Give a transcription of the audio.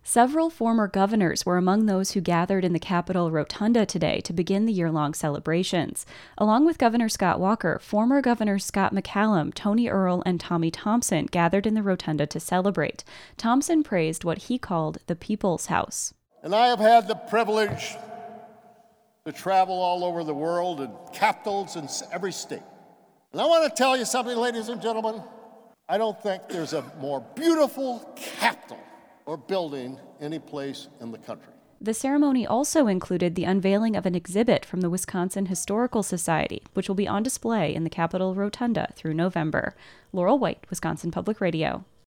Several former governors were among those who gathered in the Capitol Rotunda today to begin the year-long celebrations. Along with Governor Scott Walker, former Governors Scott McCallum, Tony Earl, and Tommy Thompson gathered in the Rotunda to celebrate. Thompson praised what he called the People's House. And I have had the privilege to travel all over the world in capitals in every state. And I want to tell you something, ladies and gentlemen. I don't think there's a more beautiful capital or building any place in the country. The ceremony also included the unveiling of an exhibit from the Wisconsin Historical Society, which will be on display in the Capitol Rotunda through November. Laurel White, Wisconsin Public Radio.